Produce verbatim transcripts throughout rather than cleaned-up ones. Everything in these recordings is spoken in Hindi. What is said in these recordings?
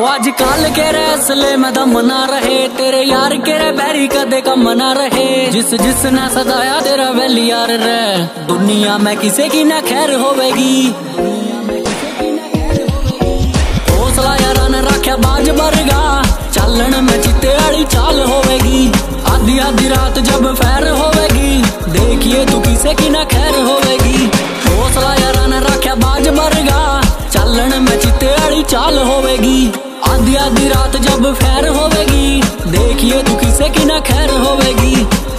आज काल के रैसले में दम ना रहे, तेरे यार के रे बैरी कदे कम ना रहे। जिस जिसने सदाया तेरा वैली यार रे, दुनिया में किसे की ना खैर होवेगी। हौसला यारा ने रखा बाज बरगा, चालन में चित्ते आड़ी चाल होवेगी। आधी आधी रात जब फैर होवेगी, देखिए तू किसे की ना खैर होवेगी। हौसला यारा ने रखा बाज बरगा, चालन में चित्ते आड़ी चाल होवेगी। आधी आधी रात जब फैर होवेगी, देखिए तू किसे की ना खैर होवेगी।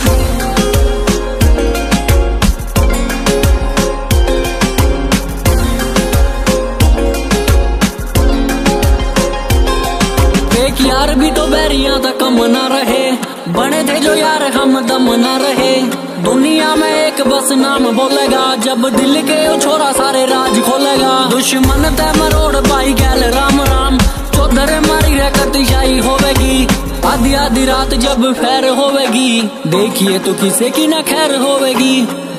एक यार भी तो बैरियां तक कम ना रहे, बने थे जो यार हम दम ना रहे। दुनिया में एक बस नाम बोलेगा, जब दिल के ओ छोरा सारे राज खोलेगा। दुश्मन ते मरोड़ पाई गैल राम राम, चौधर मारी रे कतिशाई होवेगी। आधी आधी रात जब फैर होवेगी, देखिए तो किसे की ना खैर होवेगी।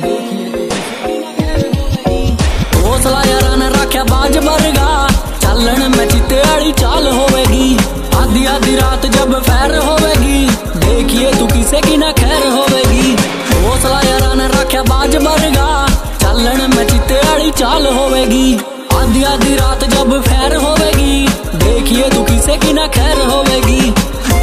हौसला यारा ने रखा बाज बरगा, चालन में चित्ते आड़ी चाल होवेगी। आधी आधी रात जब फैर होवेगी, देखिए तू किसे की ना खैर होवेगी। हौसला यारा ने रखा बाज बरगा, चालन में चित्ते आड़ी चाल होवेगी। आधी आधी रात जब फैर होवेगी, देखिए तू किसे की ना खैर होवेगी।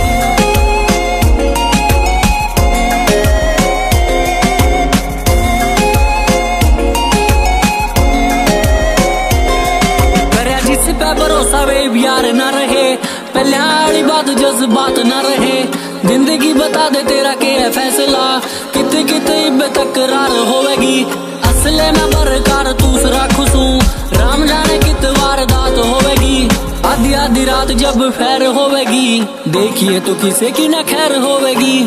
करे जिस पे भरोसा वे यार ना रहे, पहले वाली बात जज्बात ना रहे। जिंदगी बता दे तेरा के है फैसला, कितने कितने तकरार होवेगी। असले में बरकार दूसरा खुशू, राम जाने कित वारदात होवेगी। आधी आधी रात जब फैर होवेगी, देखिए तो किसे की ना खैर होवेगी।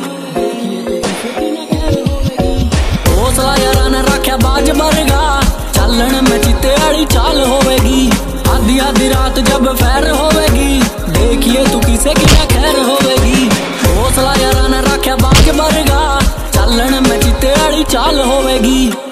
हौसला यारा ने रखा बाज बरगा, चालन में चित्ते आड़ी चाल होवेगी। आधी आधी रात जब फैर होवेगी, देखिए तू किसे की ना खैर होवेगी। हौसला यारा ने रखा बाज बरगा, चालन में चित्ते आड़ी चाल होवेगी।